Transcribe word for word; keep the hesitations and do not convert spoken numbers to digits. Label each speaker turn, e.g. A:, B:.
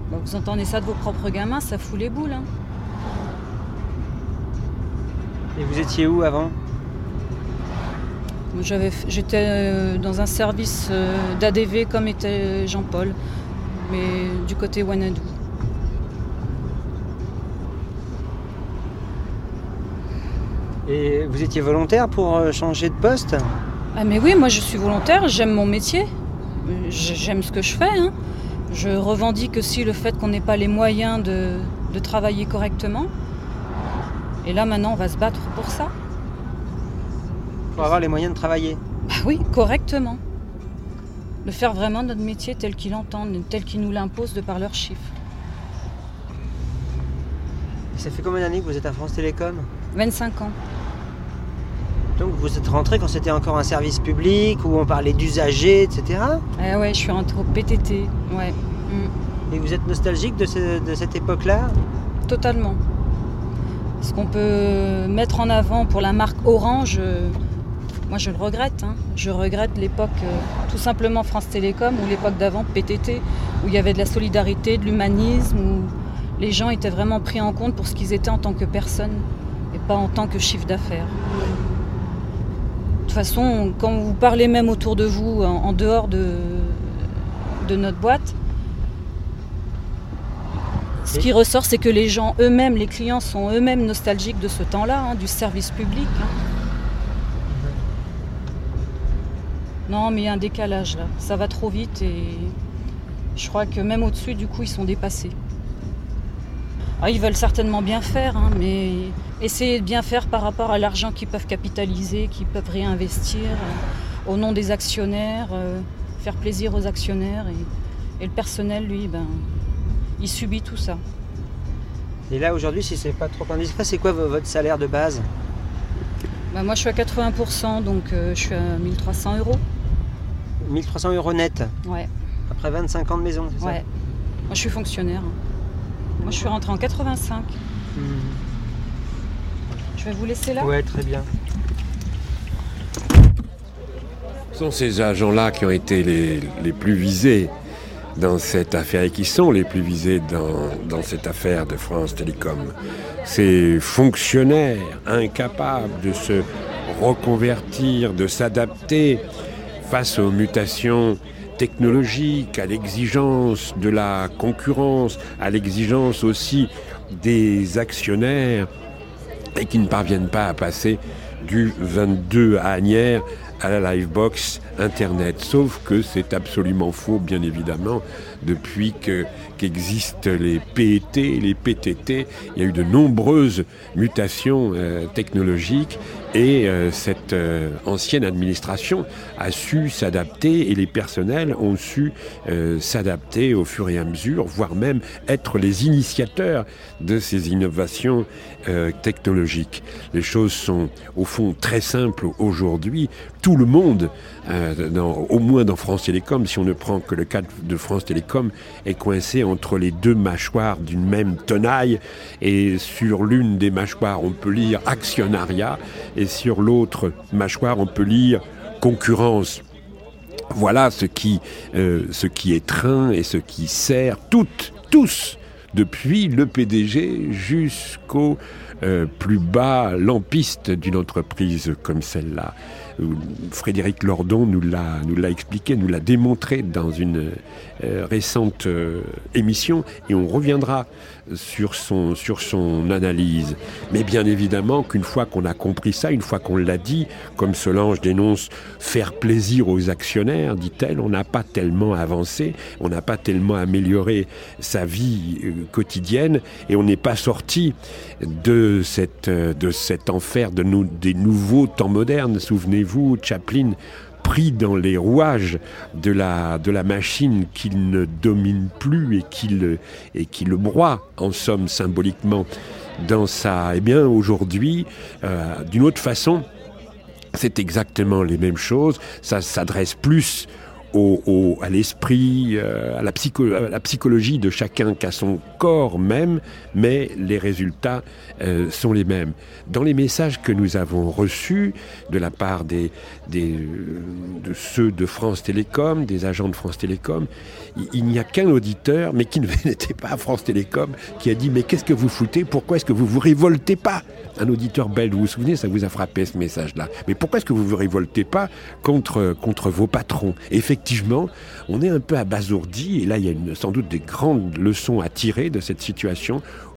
A: Bah, vous entendez ça de vos propres gamins, ça fout les boules. Hein.
B: Et vous étiez où avant ?
A: J'avais, j'étais dans un service d'A D V comme était Jean-Paul, mais du côté Wanadoo.
B: Et vous étiez volontaire pour changer de poste ?
A: Ah mais oui, moi je suis volontaire, j'aime mon métier, j'aime ce que je fais. Hein. Je revendique aussi le fait qu'on n'ait pas les moyens de, de travailler correctement. Et là maintenant on va se battre pour ça.
B: Pour avoir les moyens de travailler ?
A: Bah oui, correctement. De faire vraiment notre métier tel qu'ils l'entendent, tel qu'ils nous l'imposent de par leurs chiffres.
B: Et ça fait combien d'années que vous êtes à France Télécom ?
A: vingt-cinq ans.
B: Donc vous êtes rentré quand c'était encore un service public, où on parlait d'usagers, et cetera.
A: Ah ouais, je suis rentrée au P T T, ouais. Mm.
B: Et vous êtes nostalgique de, ce, de cette époque-là ?
A: Totalement. Ce qu'on peut mettre en avant pour la marque Orange, euh, moi je le regrette. Hein. Je regrette l'époque, euh, tout simplement France Télécom, ou l'époque d'avant, P T T, où il y avait de la solidarité, de l'humanisme, où les gens étaient vraiment pris en compte pour ce qu'ils étaient en tant que personnes, et pas en tant que chiffre d'affaires. De toute façon, quand vous parlez même autour de vous, en, en dehors de, de notre boîte, ce qui ressort, c'est que les gens eux-mêmes, les clients sont eux-mêmes nostalgiques de ce temps-là, hein, du service public. Hein. Non, mais il y a un décalage là. Ça va trop vite et je crois que même au-dessus, du coup, ils sont dépassés. Ah, ils veulent certainement bien faire, hein, mais essayer de bien faire par rapport à l'argent qu'ils peuvent capitaliser, qu'ils peuvent réinvestir euh, au nom des actionnaires, euh, faire plaisir aux actionnaires. Et, et le personnel, lui, ben, il subit tout ça.
B: Et là, aujourd'hui, si c'est pas trop indiscret, c'est quoi votre salaire de base ?
A: Ben, moi, je suis à quatre-vingts pour cent, donc euh, je suis à mille trois cents euros.
B: mille trois cents euros net ?
A: Ouais.
B: Après vingt-cinq ans de maison, c'est ça ?
A: Ouais. Moi, je suis fonctionnaire. Moi, je suis rentrée en quatre-vingt-cinq. Mmh. Je vais vous laisser là ?
B: Ouais, très bien.
C: Ce sont ces agents-là qui ont été les, les plus visés dans cette affaire et qui sont les plus visés dans, dans cette affaire de France Télécom. Ces fonctionnaires incapables de se reconvertir, de s'adapter face aux mutations technologiques, à l'exigence de la concurrence, à l'exigence aussi des actionnaires et qui ne parviennent pas à passer du vingt-deux à Asnières à la Livebox Internet. Sauf que c'est absolument faux, bien évidemment, depuis que, qu'existent les P E T, les P T T. Il y a eu de nombreuses mutations euh, technologiques et euh, cette euh, ancienne administration a su s'adapter et les personnels ont su euh, s'adapter au fur et à mesure, voire même être les initiateurs de ces innovations euh, technologiques. Les choses sont au fond très simples aujourd'hui. Tout le monde, euh, dans, au moins dans France Télécom, si on ne prend que le cas de France Télécom, est coincé entre les deux mâchoires d'une même tenaille. Et sur l'une des mâchoires, on peut lire actionnariat, et sur l'autre mâchoire, on peut lire concurrence. Voilà ce qui, euh, ce qui étreint et ce qui sert toutes, tous, depuis le P D G jusqu'au euh, plus bas lampiste d'une entreprise comme celle-là. Frédéric Lordon nous l'a, nous l'a expliqué, nous l'a démontré dans une euh, récente euh, émission et on reviendra sur son, sur son analyse. Mais bien évidemment qu'une fois qu'on a compris ça, une fois qu'on l'a dit, comme Solange dénonce faire plaisir aux actionnaires, dit-elle, on n'a pas tellement avancé, on n'a pas tellement amélioré sa vie euh, quotidienne et on n'est pas sorti de, cette, euh, de cet enfer de nous, des nouveaux temps modernes. Souvenez-vous, Chaplin, pris dans les rouages de la, de la machine qu'il ne domine plus et qu'il, et qui le broie, en somme, symboliquement, dans sa... Eh bien, aujourd'hui, euh, d'une autre façon, c'est exactement les mêmes choses. Ça s'adresse plus au, au, à l'esprit, euh, à, la psycho, à la psychologie de chacun, qu'à son corps même, mais les résultats euh, sont les mêmes. Dans les messages que nous avons reçus de la part des, des, de ceux de France Télécom, des agents de France Télécom, il, il n'y a qu'un auditeur, mais qui n'était pas à France Télécom, qui a dit « Mais qu'est-ce que vous foutez ? Pourquoi est-ce que vous vous révoltez pas ?» Un auditeur belge, vous vous souvenez, ça vous a frappé ce message-là. Mais pourquoi est-ce que vous vous révoltez pas contre, contre vos patrons ? Et effectivement, on est un peu abasourdi, et là il y a une, sans doute des grandes leçons à tirer de cette situation